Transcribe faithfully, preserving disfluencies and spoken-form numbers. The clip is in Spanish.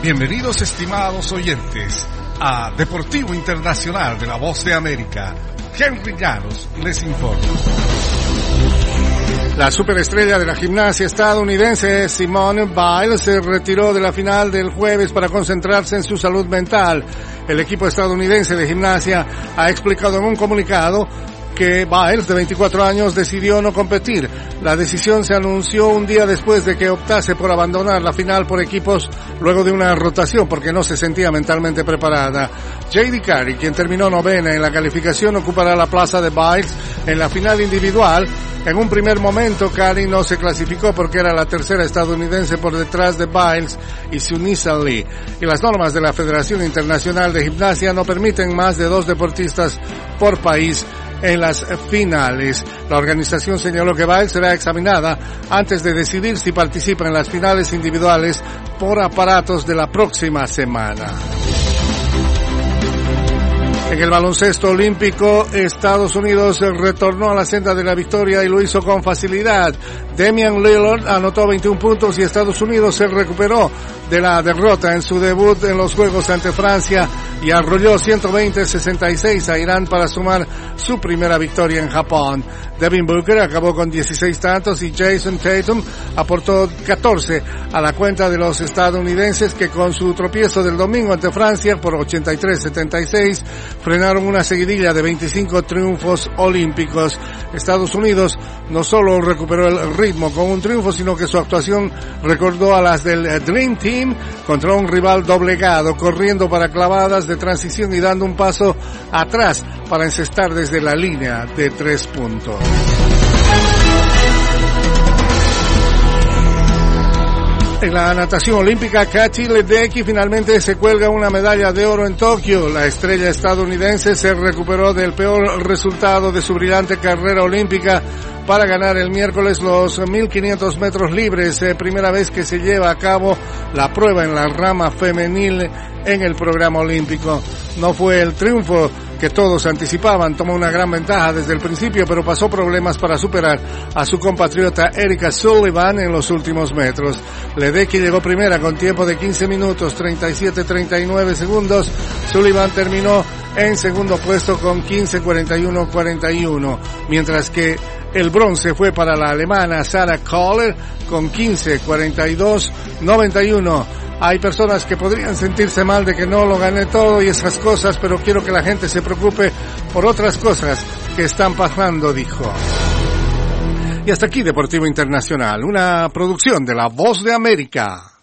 Bienvenidos, estimados oyentes, a Deportivo Internacional de la Voz de América. Henry Llanos les informa. La superestrella de la gimnasia estadounidense Simone Biles se retiró de la final del jueves para concentrarse en su salud mental. El equipo estadounidense de gimnasia ha explicado en un comunicado que Biles, de veinticuatro años, decidió no competir. La decisión se anunció un día después de que optase por abandonar la final por equipos luego de una rotación porque no se sentía mentalmente preparada. J D Carey, quien terminó novena en la calificación, ocupará la plaza de Biles en la final individual. En un primer momento, Carey no se clasificó porque era la tercera estadounidense por detrás de Biles y Sunisa Lee. Y las normas de la Federación Internacional de Gimnasia no permiten más de dos deportistas por país en las finales. La organización señaló que Biles será examinada antes de decidir si participa en las finales individuales por aparatos de la próxima semana. En el baloncesto olímpico, Estados Unidos retornó a la senda de la victoria y lo hizo con facilidad. Damian Lillard anotó veintiún puntos y Estados Unidos se recuperó de la derrota en su debut en los Juegos ante Francia y arrolló ciento veinte a sesenta y seis a Irán para sumar su primera victoria en Japón. Devin Booker acabó con dieciséis tantos y Jason Tatum aportó catorce a la cuenta de los estadounidenses que con su tropiezo del domingo ante Francia por ochenta y tres a setenta y seis frenaron una seguidilla de veinticinco triunfos olímpicos. Estados Unidos no solo recuperó el ritmo con un triunfo, sino que su actuación recordó a las del Dream Team contra un rival doblegado, corriendo para clavadas de transición y dando un paso atrás para encestar desde la línea de tres puntos. En la natación olímpica, Katie Ledecky finalmente se cuelga una medalla de oro en Tokio. La estrella estadounidense se recuperó del peor resultado de su brillante carrera olímpica para ganar el miércoles los mil quinientos metros libres, eh, primera vez que se lleva a cabo la prueba en la rama femenil en el programa olímpico. No fue el triunfo que todos anticipaban, tomó una gran ventaja desde el principio, pero pasó problemas para superar a su compatriota Erica Sullivan en los últimos metros. Ledecky llegó primera con tiempo de quince minutos, treinta y siete a treinta y nueve segundos. Sullivan terminó en segundo puesto con quince cuarenta y uno cuarenta y uno, mientras que el bronce fue para la alemana Sarah Kohler con quince cuarenta y dos noventa y uno. Hay personas que podrían sentirse mal de que no lo gané todo y esas cosas, pero quiero que la gente se preocupe por otras cosas que están pasando, dijo. Y hasta aquí Deportivo Internacional, una producción de La Voz de América.